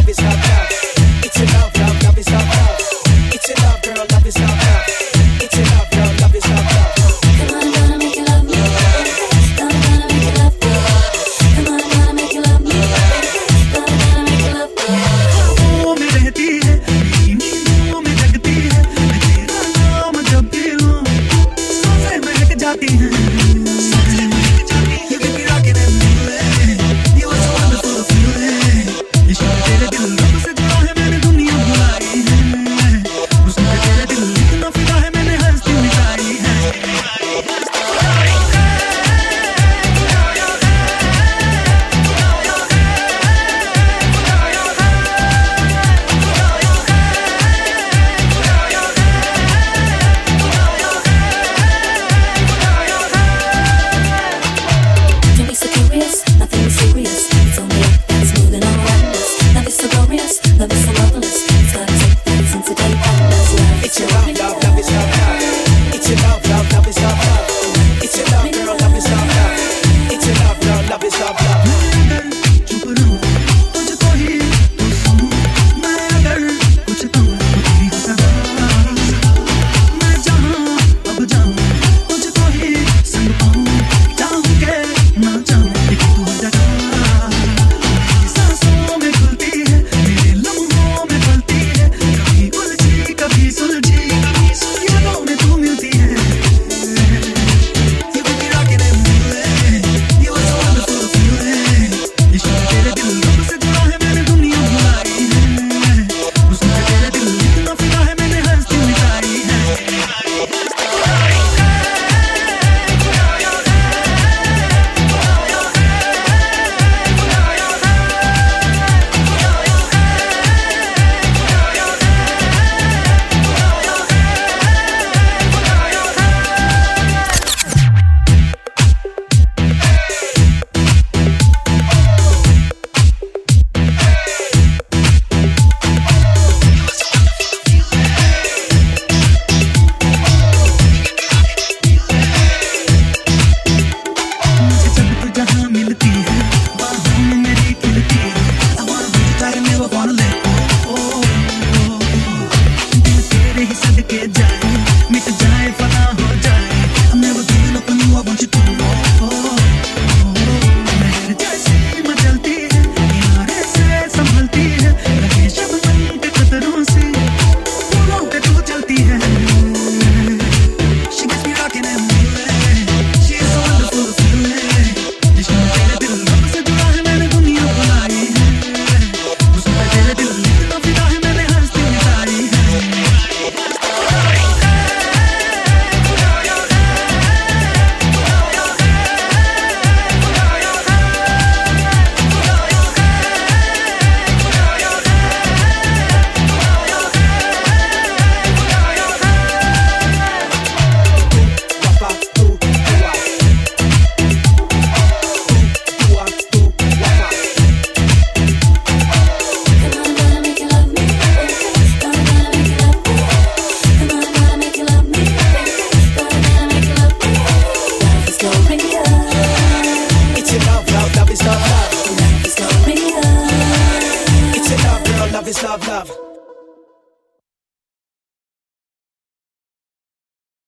love is love, love. It's a love, love, love is love, love. It's a love, girl, love is love, love. It's a love, girl, love is love, love. Come on, gonna make you love me. Gonna make you love me. Come on, gonna make you love me. Gonna make you love me. ख्वाबों में रहती है, नींदों में जगती है, मैं तेरा नाम जब भी लूं, सांसें महक जाती हैं। You get me rocking and feeling, you are so wonderful feeling. इश्क में तेरे दिल रब से जुड़ा है, मैंने दुनिया भुलाई है। हुस्न पे तेरे दिल इतना फिदा है, मैंने हस्ती मिटाई है। Don't be so curious, nothing is serious. It's only love that's moving all around us. Love is so glorious, love is so marvelous. It's gotta take place into day partners. It's a love, love, love is love, love. It's a love, love, love is love, love. It's a love, girl, love is love, love. It's a love, girl, love is love, love. मैं अगर चुप रहूं, तुझको ही तो सुनूं। मैं अगर कुछ कहूं, तो तेरी हो सदा। मैं जहां अब जाऊं, तुझको ही संग पाऊं। चाहूं के ना चाहूं, लेकिन तू हो जगह। मेरी सांसों में खुलती है, मेरे लम्हों में पलती है। कभी उलझी, कभी सुलझी, यादों में तू मिलती है। You get me rocking and feeling, you are so wonderful feeling. इश्क में तेरे दिल रब से जुड़ा है, मैंने दुनिया भुलाई है। हुस्न पे तेरे दिल इतना फिदा है, मैंने हस्ती मिटाई है। मुझे जब तू जहाँ मिलती है, बाहों में मेरी खिलती है। I wanna hold you tight and never wanna let go. दिल तेरे ही सदके जाए, मिट जाए, फना हो जाए। I'm never giving up on you, I want you to know. लहर जैसी मचलती है, किनारे से संभलती है। लगे शबनम के कतरों से, फूलों पे तू चलती है। She gets me rocking and feeling, she is so wonderful feeling. इश्क में तेरे दिल रब से जुड़ा है, मैंने दुनिया भुलाई है। हुस्न पे तेरे दिल इतना फिदा है, मैंने हस्ती मिटाई है। Wapa, ooh, ooh, ah. Ooh, ah, ooh, wapa. Come on, gonna make you love me. Gonna make you love me. Come on, gonna make you love me. Gonna make you love me. Love is glorious. It's a love, love, love is love, love. Love is glorious. It's a love, girl, love is love, love.